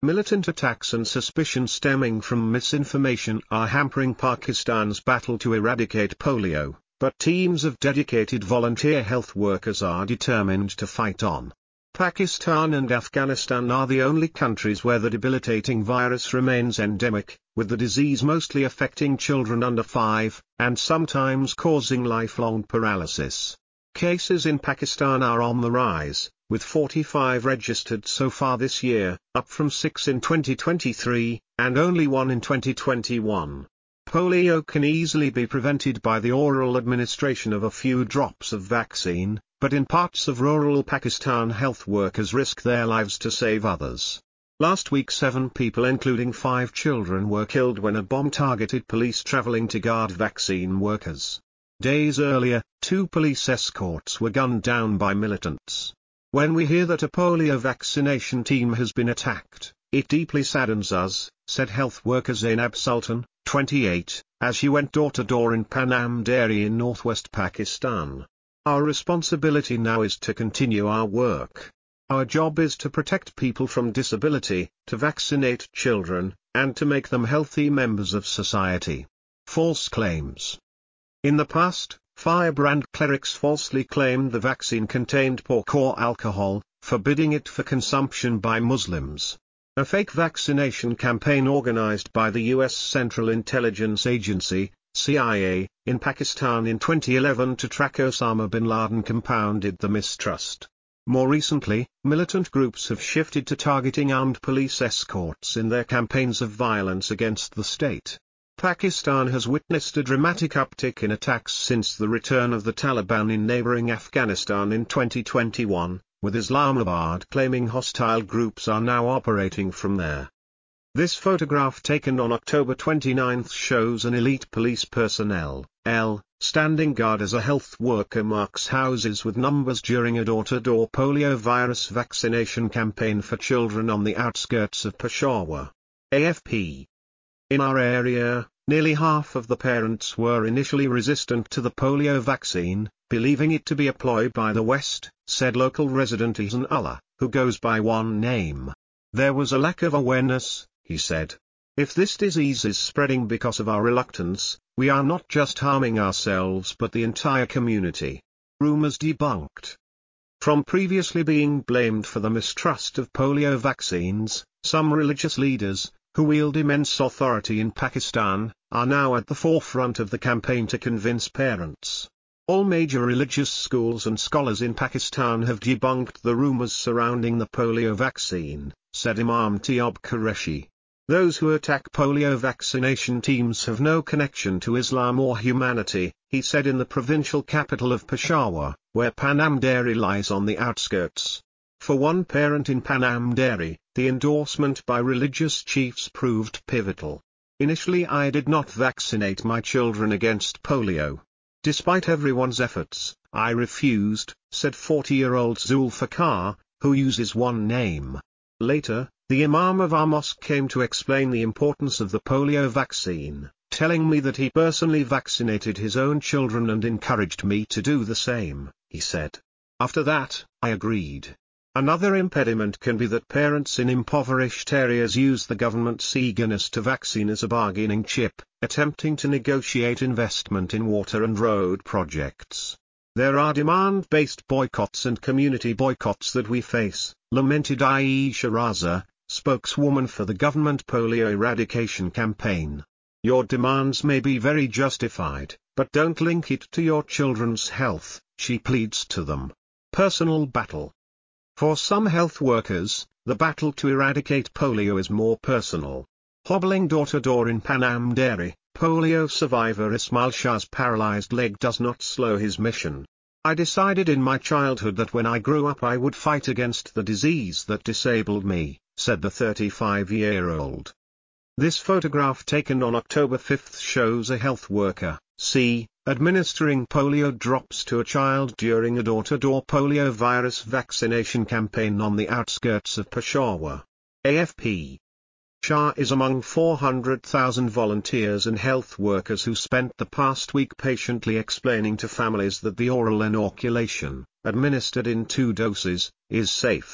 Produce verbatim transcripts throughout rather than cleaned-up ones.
Militant attacks and suspicion stemming from misinformation are hampering Pakistan's battle to eradicate polio, but teams of dedicated volunteer health workers are determined to fight on. Pakistan and Afghanistan are the only countries where the debilitating virus remains endemic, with the disease mostly affecting children under five, and sometimes causing lifelong paralysis. Cases in Pakistan are on the rise, with forty-five registered so far this year, up from six in twenty twenty-three, and only one in twenty twenty-one. Polio can easily be prevented by the oral administration of a few drops of vaccine, but in parts of rural Pakistan health workers risk their lives to save others. Last week seven people including five children were killed when a bomb targeted police traveling to guard vaccine workers. Days earlier, two police escorts were gunned down by militants. When we hear that a polio vaccination team has been attacked, it deeply saddens us, said health worker Zainab Sultan, twenty-eight, as she went door-to-door in Panam Dairy in northwest Pakistan. Our responsibility now is to continue our work. Our job is to protect people from disability, to vaccinate children, and to make them healthy members of society. False claims. In the past, firebrand clerics falsely claimed the vaccine contained pork or alcohol, forbidding it for consumption by Muslims. A fake vaccination campaign organized by the U S Central Intelligence Agency, C I A, in Pakistan in twenty eleven to track Osama bin Laden compounded the mistrust. More recently, militant groups have shifted to targeting armed police escorts in their campaigns of violence against the state. Pakistan has witnessed a dramatic uptick in attacks since the return of the Taliban in neighboring Afghanistan in twenty twenty-one, with Islamabad claiming hostile groups are now operating from there. This photograph taken on October twenty-ninth shows an elite police personnel, L, standing guard as a health worker marks houses with numbers during a door-to-door polio virus vaccination campaign for children on the outskirts of Peshawar. A F P. In our area, nearly half of the parents were initially resistant to the polio vaccine, believing it to be a ploy by the West, said local resident Ihsan Allah, who goes by one name. There was a lack of awareness, he said. If this disease is spreading because of our reluctance, we are not just harming ourselves but the entire community. Rumors debunked. From previously being blamed for the mistrust of polio vaccines, some religious leaders, who wield immense authority in Pakistan, are now at the forefront of the campaign to convince parents. All major religious schools and scholars in Pakistan have debunked the rumors surrounding the polio vaccine, said Imam Tayeb Qureshi. Those who attack polio vaccination teams have no connection to Islam or humanity, he said in the provincial capital of Peshawar, where Panam Dairy lies on the outskirts. For one parent in Panam Dairy, the endorsement by religious chiefs proved pivotal. Initially I did not vaccinate my children against polio. Despite everyone's efforts, I refused, said forty-year-old Zulfikar, who uses one name. Later, the Imam of our mosque came to explain the importance of the polio vaccine, telling me that he personally vaccinated his own children and encouraged me to do the same, he said. After that, I agreed. Another impediment can be that parents in impoverished areas use the government's eagerness to vaccine as a bargaining chip, attempting to negotiate investment in water and road projects. There are demand-based boycotts and community boycotts that we face, lamented Aisha Raza, spokeswoman for the government polio eradication campaign. Your demands may be very justified, but don't link it to your children's health, she pleads to them. Personal battle. For some health workers, the battle to eradicate polio is more personal. Hobbling door-to-door in Panam Dairy, polio survivor Ismail Shah's paralyzed leg does not slow his mission. I decided in my childhood that when I grew up I would fight against the disease that disabled me, said the thirty-five-year-old. This photograph taken on October fifth shows a health worker, C, administering polio drops to a child during a door-to-door polio virus vaccination campaign on the outskirts of Peshawar. A F P. Shah is among four hundred thousand volunteers and health workers who spent the past week patiently explaining to families that the oral inoculation, administered in two doses, is safe.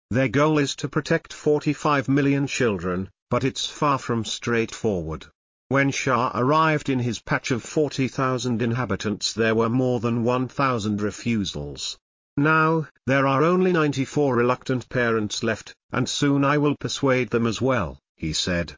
Their goal is to protect forty-five million children, but it's far from straightforward. When Shah arrived in his patch of forty thousand inhabitants, there were more than one thousand refusals. Now, there are only ninety-four reluctant parents left, and soon I will persuade them as well, he said.